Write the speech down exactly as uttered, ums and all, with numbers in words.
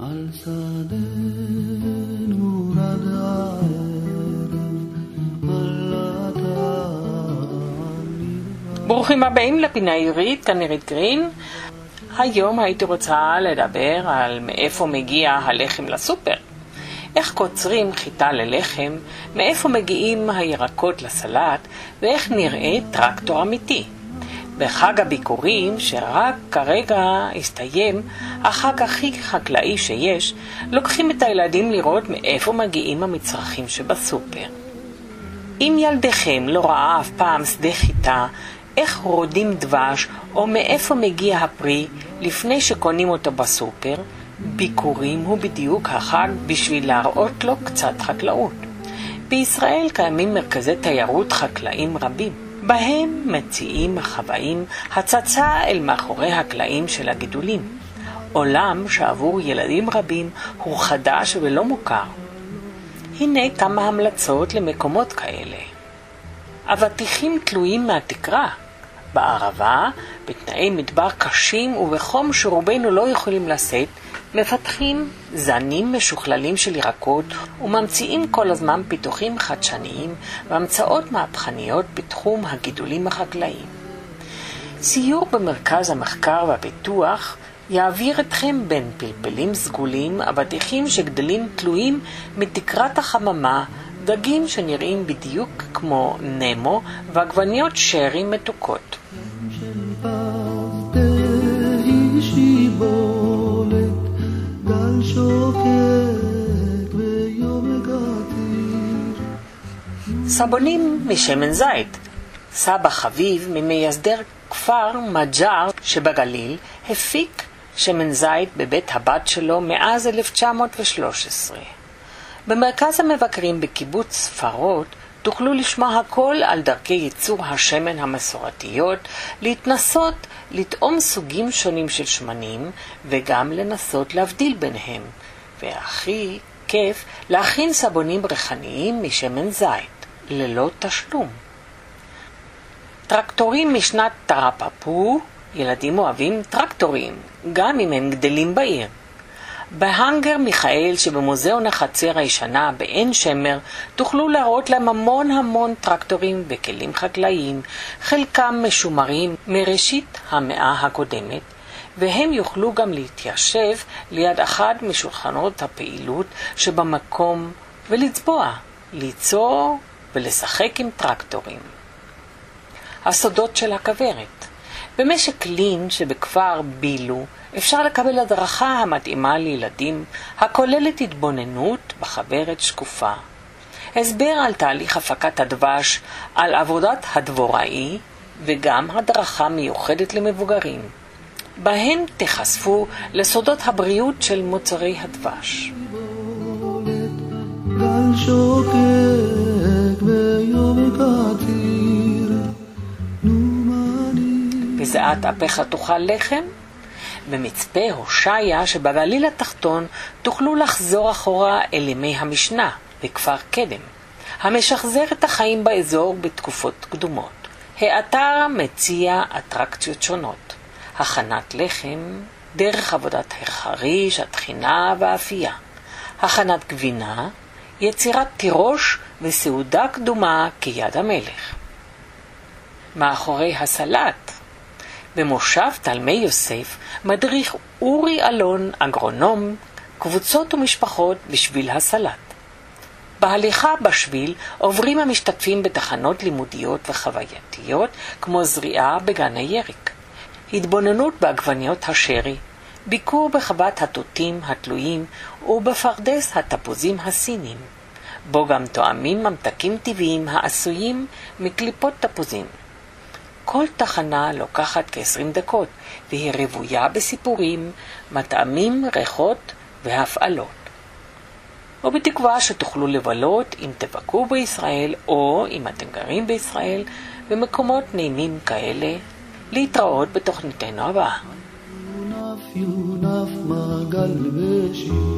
על שדנו רד הערב, על התעניר. ברוכים הבאים לפינה העברית, כאן נירית גרין. היום הייתי רוצה לדבר על מאיפה מגיע הלחם לסופר. איך קוצרים חיטה ללחם, מאיפה מגיעים הירקות לסלט, ואיך נראה טרקטור אמיתי. בחג הביקורים, שרק כרגע הסתיים, החג הכי חקלאי שיש, לוקחים את הילדים לראות מאיפה מגיעים המצרכים שבסופר. אם ילדיכם לא ראה אף פעם שדה חיטה, איך רודים דבש או מאיפה מגיע הפרי לפני שקונים אותו בסופר, ביקורים הוא בדיוק החג בשביל להראות לו קצת חקלאות. בישראל קיימים מרכזי תיירות חקלאים רבים, בהם מציעים החוואים הצצה אל מאחורי הקלעים של הגידולים. עולם שעבור ילדים רבים הוא חדש ולא מוכר. הנה כמה המלצות למקומות כאלה. אבטיחים תלויים מהתקרה. בערבה, בתנאי מדבר קשים ובחום שרובנו לא יכולים לשאת, מפתחים זנים משוכללים של ירקות וממציאים כל הזמן פיתוחים חדשניים והמצאות מהפכניות בתחום הגידולים החקלאיים. סיור במרכז המחקר והפיתוח יעביר אתכם בין פלפלים סגולים, אבטיחים שגדלים תלויים מתקרת החממה, דגים שנראים בדיוק כמו נמו ועגבניות שרי מתוקות. סבונים משמן זית. סבא חביב ממייסדר כפר מג'אר שבגליל הפיק שמן זית בבית הבת שלו מאז אלף תשע מאות ושלוש עשרה. במרכז המבקרים בקיבוץ ספרות תוכלו לשמוע הכל על דרכי ייצור השמן המסורתיות, להתנסות, לטעום סוגים שונים של שמנים וגם לנסות להבדיל ביניהם. והכי כיף להכין סבונים ריחניים משמן זית, ללא תשלום. טרקטורים משנת תרפפו, ילדים אוהבים טרקטורים, גם אם הם גדלים בעיר. בהנגר מיכאל שבמוזיאון החצר הישנה בעין שמר תוכלו להראות להם המון המון טרקטורים וכלים חקלאיים, חלקם משומרים מראשית המאה הקודמת, והם יוכלו גם להתיישב ליד אחד משולחנות הפעילות שבמקום ולצבוע, ליצור ולשחק עם טרקטורים. הסודות של הכוורת. במשק לין שבכפר בילו אפשר לקבל הדרכה המתאימה לילדים הכוללת התבוננות בחברת שקופה, הסבר על תהליך הפקת הדבש, על עבודת הדבוראי וגם הדרכה מיוחדת למבוגרים. בהן תחשפו לסודות הבריאות של מוצרי הדבש. גל שוקק ביום קציר, בזיעת אפיך תאכל לחם? במצפה הושעיה שבגליל התחתון תוכלו לחזור אחורה אל ימי המשנה בכפר קדם, המשחזר את החיים באזור בתקופות קדומות. האתר מציע אטרקציות שונות, הכנת לחם, דרך עבודת החריש, התחינה והאפייה, הכנת גבינה, יצירת תירוש וסעודה קדומה כיד המלך. מאחורי הסלט, במושב תלמי יוסף מדריך אורי אלון, אגרונום, קבוצות ומשפחות בשביל הסלט. בהליכה בשביל עוברים המשתתפים בתחנות לימודיות וחווייתיות כמו זריעה בגן הירק, התבוננות בעגבניות השרי, ביקור בחוות התותים התלויים ובפרדס התפוזים הסינים, בו גם טועמים ממתקים טבעיים העשויים מקליפות תפוזים. כל תחנה לוקחת כ-עשרים דקות, והיא רבויה בסיפורים, מטעמים, ריחות והפעלות. ובתקווה שתוכלו לבלות אם תבקרו בישראל, או אם אתם גרים בישראל, במקומות נעימים כאלה, להתראות בתוכניתנו הבאה. יונף יונף מעגל בשירה